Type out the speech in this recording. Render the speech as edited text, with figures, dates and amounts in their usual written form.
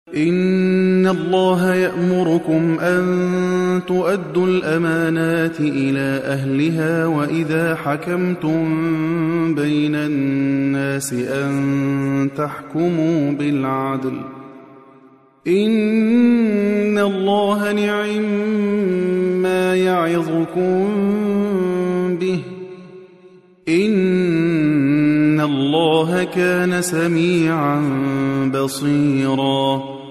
إن الله يأمركم أن تؤدوا الأمانات إلى أهلها وإذا حكمتم بين الناس أن تحكموا بالعدل إن الله نعم يعظكم به إن الله كان سميعا بصيرا